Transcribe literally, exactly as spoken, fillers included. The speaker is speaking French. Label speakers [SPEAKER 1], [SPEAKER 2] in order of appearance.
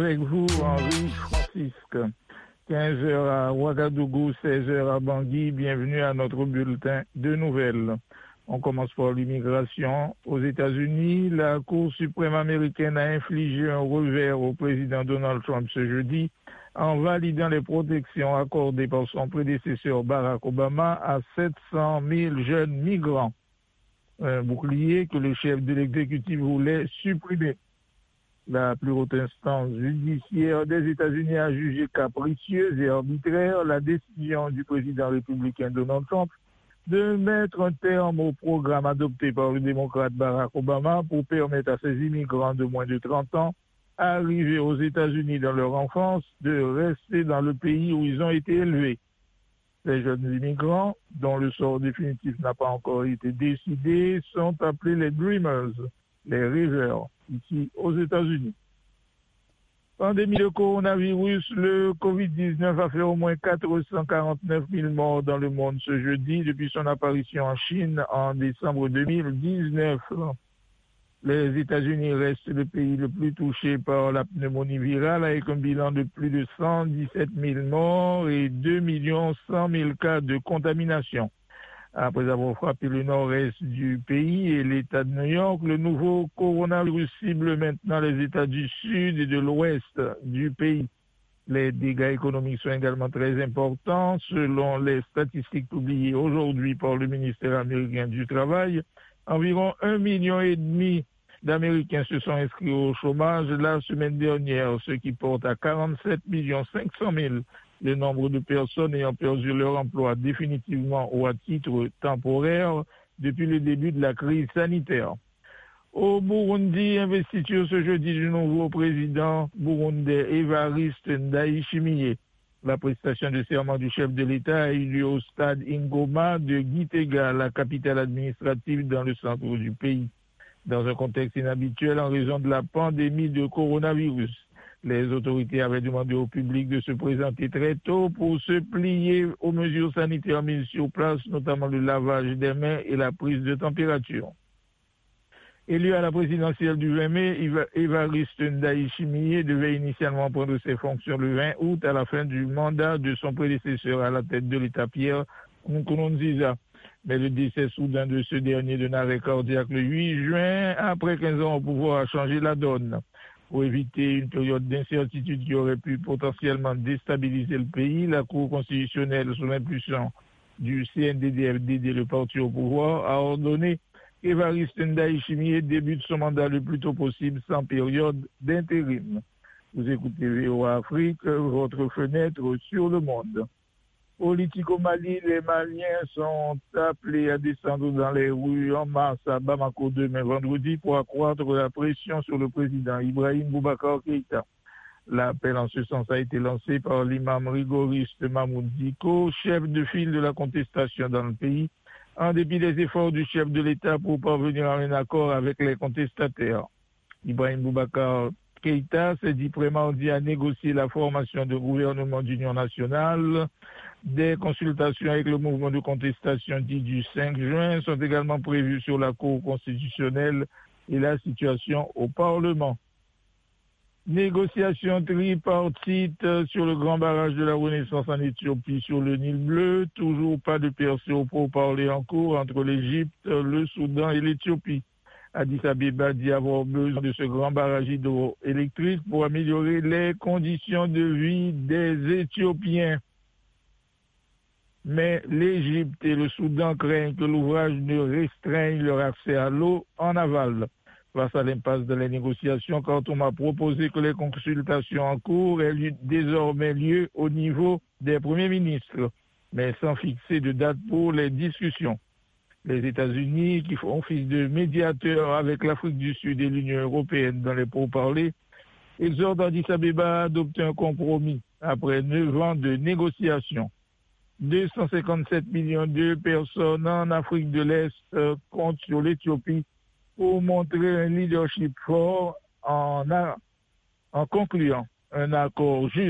[SPEAKER 1] avec vous, Henri Francisque. quinze heures à Ouagadougou, seize heures à Bangui. Bienvenue à notre bulletin de nouvelles. On commence par l'immigration. Aux États-Unis, la Cour suprême américaine a infligé un revers au président Donald Trump ce jeudi en validant les protections accordées par son prédécesseur Barack Obama à sept cent mille jeunes migrants. Un bouclier que le chef de l'exécutif voulait supprimer. La plus haute instance judiciaire des États-Unis a jugé capricieuse et arbitraire la décision du président républicain Donald Trump de mettre un terme au programme adopté par le démocrate Barack Obama pour permettre à ces immigrants de moins de trente ans arrivés aux États-Unis dans leur enfance de rester dans le pays où ils ont été élevés. Les jeunes immigrants, dont le sort définitif n'a pas encore été décidé, sont appelés les Dreamers, les rêveurs, ici aux États-Unis. Pandémie de coronavirus, le covid dix-neuf a fait au moins quatre cent quarante-neuf mille morts dans le monde ce jeudi depuis son apparition en Chine en décembre deux mille dix-neuf. Les États-Unis restent le pays le plus touché par la pneumonie virale avec un bilan de plus de cent dix-sept mille morts et deux millions cent mille cas de contamination. Après avoir frappé le nord-est du pays et l'État de New York, le nouveau coronavirus cible maintenant les États du sud et de l'ouest du pays. Les dégâts économiques sont également très importants. Selon les statistiques publiées aujourd'hui par le ministère américain du Travail, environ un million et demi d'Américains se sont inscrits au chômage la semaine dernière, ce qui porte à quarante-sept millions cinq cent mille le nombre de personnes ayant perdu leur emploi définitivement ou à titre temporaire depuis le début de la crise sanitaire. Au Burundi, investiture ce jeudi du nouveau président burundais Evariste Ndayishimiye. La prestation de serment du chef de l'État a eu lieu au stade Ingoma de Gitega, la capitale administrative dans le centre du pays. Dans un contexte inhabituel en raison de la pandémie de coronavirus, les autorités avaient demandé au public de se présenter très tôt pour se plier aux mesures sanitaires mises sur place, notamment le lavage des mains et la prise de température. Élu à la présidentielle du vingt mai, Evariste Ndayishimiye devait initialement prendre ses fonctions le vingt août à la fin du mandat de son prédécesseur à la tête de l'État Pierre Nkurunziza. Mais le décès soudain de ce dernier d'un arrêt cardiaque le huit juin, après quinze ans au pouvoir, a changé la donne. Pour éviter une période d'incertitude qui aurait pu potentiellement déstabiliser le pays, la Cour constitutionnelle, sous l'impulsion du C N D D F D D, le parti au pouvoir, a ordonné qu'Evariste Ndayishimiye débute son mandat le plus tôt possible sans période d'intérim. Vous écoutez V O A Afrique, votre fenêtre sur le monde. Politique au Mali, les Maliens sont appelés à descendre dans les rues en masse à Bamako demain vendredi pour accroître la pression sur le président Ibrahim Boubacar Keïta. L'appel en ce sens a été lancé par l'imam rigoriste Mahmoud Diko, chef de file de la contestation dans le pays, en dépit des efforts du chef de l'État pour parvenir à un accord avec les contestataires. Ibrahim Boubacar Keïta s'est dit prêt mardi à négocier la formation de gouvernement d'union nationale. Des consultations avec le mouvement de contestation dit du cinq juin sont également prévues sur la Cour constitutionnelle et la situation au Parlement. Négociations tripartites sur le grand barrage de la Renaissance en Éthiopie sur le Nil bleu. Toujours pas de percée au pourparlers en cours entre l'Égypte, le Soudan et l'Éthiopie. Addis Abeba dit avoir besoin de ce grand barrage hydroélectrique pour améliorer les conditions de vie des Éthiopiens. Mais l'Égypte et le Soudan craignent que l'ouvrage ne restreigne leur accès à l'eau en aval. Face à l'impasse de les négociations, Khartoum a proposé que les consultations en cours aient lieu, désormais lieu au niveau des premiers ministres, mais sans fixer de date pour les discussions. Les États-Unis, qui font office de médiateurs avec l'Afrique du Sud et l'Union européenne dans les pourparlers, exhortent Addis Abeba à adopter un compromis après neuf ans de négociations. deux cent cinquante-sept millions de personnes en Afrique de l'Est euh, comptent sur l'Éthiopie pour montrer un leadership fort en, a, en concluant un accord juste